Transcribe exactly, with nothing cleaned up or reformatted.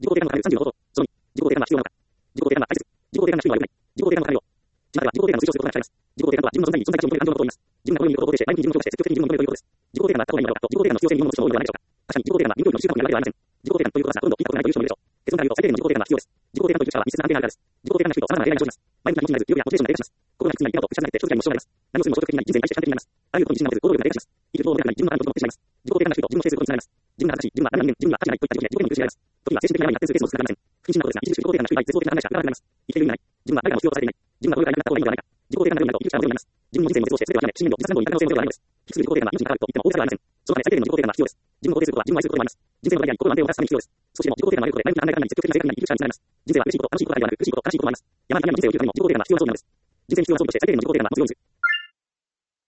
自己肯定感のさんじゅうの方法、そのに、自己肯定感は必要なのか。自己肯定感は大切。自己肯定感が低いのは良くない。自己肯定感の管理を。自分は自己肯定感の推奨することが使います。自己肯定感とは自分の存在に存在価値を認める感情のことを言います。自分がこの意味を肯定して、前向きに自分を肯定して、積極的に自分を認めるということです。自己肯定感があった方がいいのだろうかと、自己肯定感の必要性に疑問を持つ人も多いのではないでしょうか。確かに自己肯定感は義務教育の一種かもしれないわけではありません。自己肯定感ということがさほとんど聞いたことがないという人もいるでしょう。結論から言うと最低限の自己肯定感が必要です。自己肯定感という力は密接な関係があるからです。自己肯定感が低いと様々な弊害が生じます。前向きな気持ちになれず、意欲やモチベーションが低下します。心が低くなり、嫌だと打ち出されて、長期間にも障害があります。何をするにも消極的になり、人生に対して反対的になります。あらゆることに自信が持てず、行動力が低下します。生きる希望も出なくなり、自分の感情と思ってしまいます。自己肯定感が低いと自分の制することにつながります。自分が正しい、自分は何々人間、自分は価値がないといった自己に自己に苦しめられます。時には精神的な病に発展するケースも少なくありません。不謹慎なことですが、著しく自己肯定感が低い場合、絶望的な考えしか浮かばなくなります。生きている意味がない。自分は誰かの必要とされていない。自分はどれくらいなくなった方がいいのではないか。自己肯定感が低いと生きる力がゼロになります。自分の人生の絶望して全てを諦め、信念を自殺などに至る可能性もゼロではないのです。低すぎる自己肯定感が命に関わると言っても大げさではありません。そのため最低限の自己肯定感が必要です。自分を肯定することは自分を愛することでもあります。人生の場合に心の安定を満たすために必要です。少しでも自己肯定感が上げることで前向きな考え方に積極的な生活に生きる力につながります。人生は苦しいこと、楽しいことだけではなく、苦しいこと、悲しいこともあります。山に谷の人生を生きるためにも自己肯定感が必要な要素なのです。人生に必要な装備として最低限の自己肯定感が持つようにする。